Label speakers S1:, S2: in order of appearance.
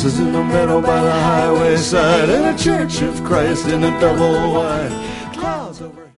S1: houses in the meadow by the highway side, and a church of Christ in a double wide. Clouds over